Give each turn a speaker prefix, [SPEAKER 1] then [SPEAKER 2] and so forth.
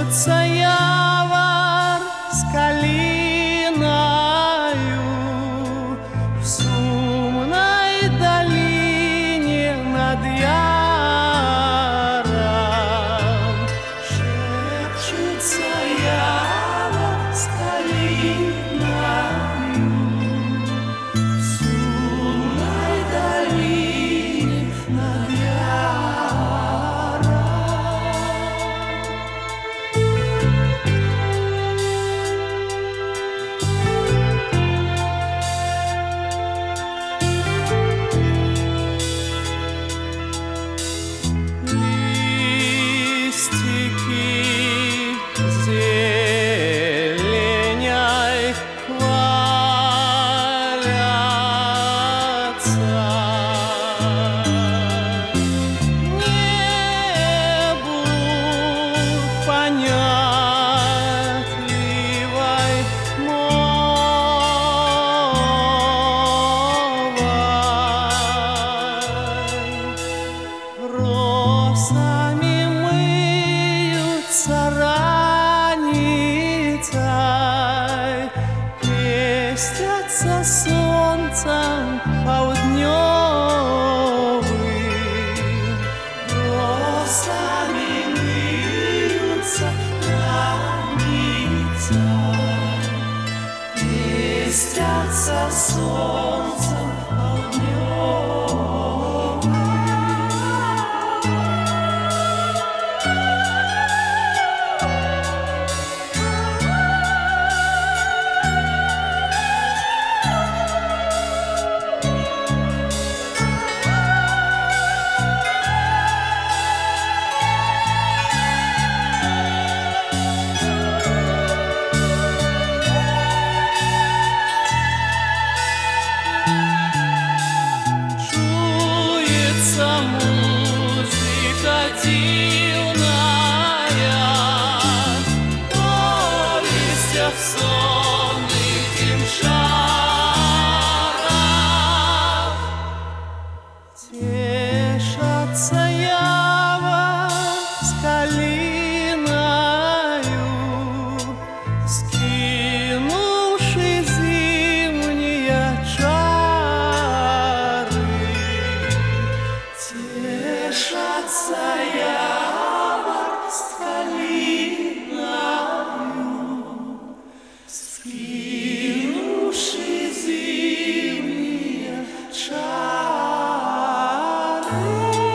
[SPEAKER 1] Шепчется явор с калиною в шумной долине над яром. Шепчется явор с калиною в шумной долине над яром. Листики зеленяй хвалятся небу понятливой мовой. Росами мыются раницей, пестятся солнцем полдневым. Росами мыются раницей, пестятся солнцем полдневым. Чуется музыка дивная, повестях сонных им шаров. Тешатся явор с калиною, скинувши зимние чары. Тешатся явор с калиною, скинувши зимние чары.